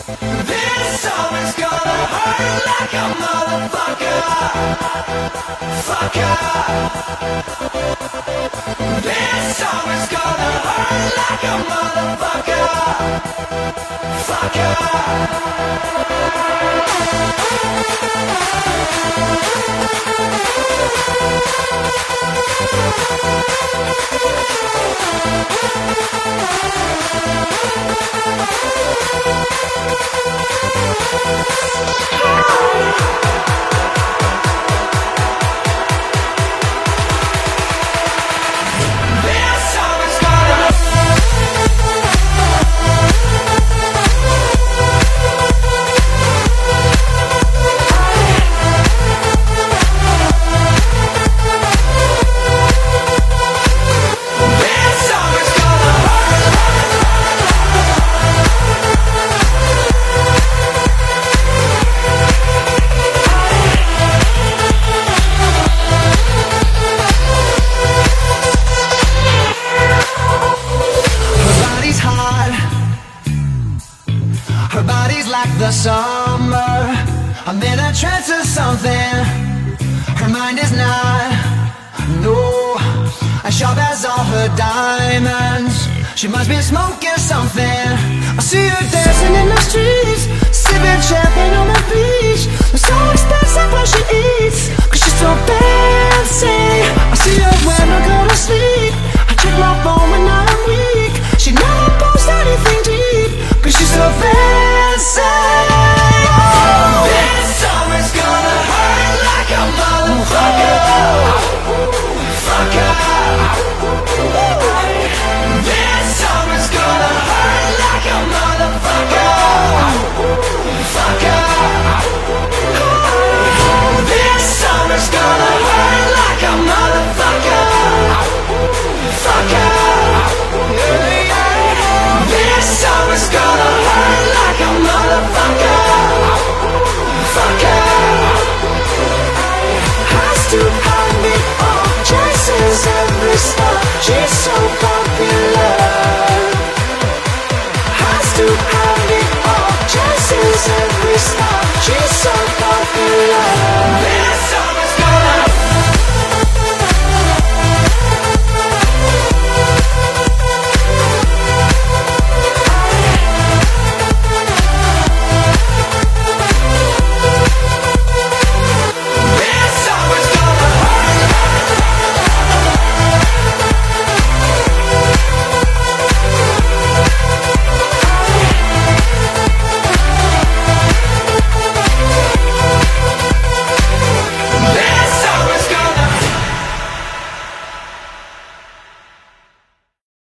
This song is gonna hurt like a motherfucker. Fucker. This song is gonna hurt like a motherfucker. Fucker. Her body's like the summer. I'm in a trance or something. Her mind is not, no, as sharp as all her diamonds. She must be smoking something. I see her dancing in the streets, sipping champagne on the beach. It's so expensive when she eats, cause she's so fancy. I see her when I go to sleep. I check my phone when I'm weak. She never posts anything deep, cause she's so fancy. This song is gonna hurt like a motherfucker. Fucker. This song is gonna hurt like a motherfucker. Fucker. This song is gonna hurt like a motherfucker. Fucker. This song is gonna hurt like a motherfucker. Fucker. Has to hide me all, chases every star. She's so popular. Has to hide me all, chases every star. She's so popular. This song